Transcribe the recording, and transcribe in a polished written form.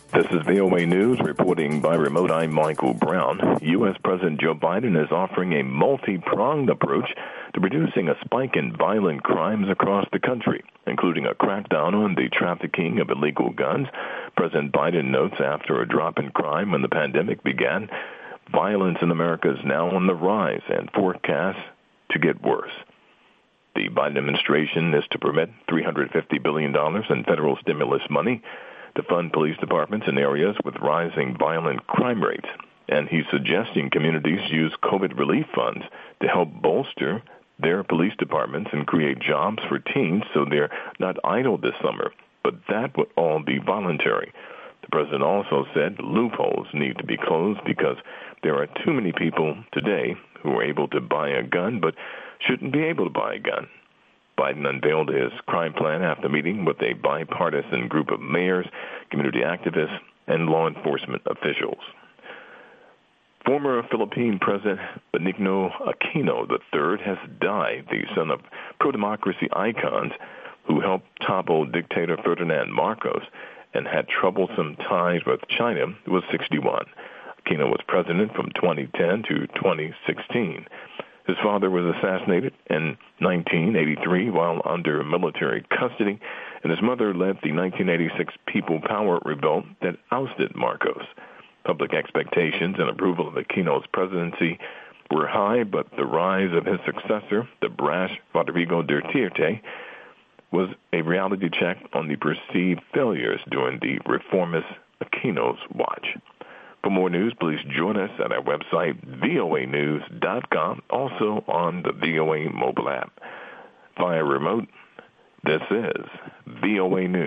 This is VOA News reporting by remote. I'm Michael Brown. U.S. President Joe Biden is offering a multi-pronged approach to reducing a spike in violent crimes across the country, including a crackdown on the trafficking of illegal guns. President Biden notes after a drop in crime when the pandemic began, violence in America is now on the rise and forecasts to get worse. The Biden administration is to permit $350 billion in federal stimulus money to fund police departments in areas with rising violent crime rates. And he's suggesting communities use COVID relief funds to help bolster their police departments and create jobs for teens so they're not idle this summer. But that would all be voluntary. The president also said loopholes need to be closed because there are too many people today who are able to buy a gun but shouldn't be able to buy a gun. Biden unveiled his crime plan after meeting with a bipartisan group of mayors, community activists, and law enforcement officials. Former Philippine President Benigno Aquino III has died, the son of pro-democracy icons who helped topple dictator Ferdinand Marcos and had troublesome ties with China, who was 61. Aquino was president from 2010 to 2016. His father was assassinated in 1983 while under military custody, and his mother led the 1986 People Power revolt that ousted Marcos. Public expectations and approval of Aquino's presidency were high, but the rise of his successor, the brash Rodrigo Duterte, was a reality check on the perceived failures during the reformist Aquino's watch. For more news, please join us at our website, voanews.com, also on the VOA mobile app. Via remote, this is VOA News.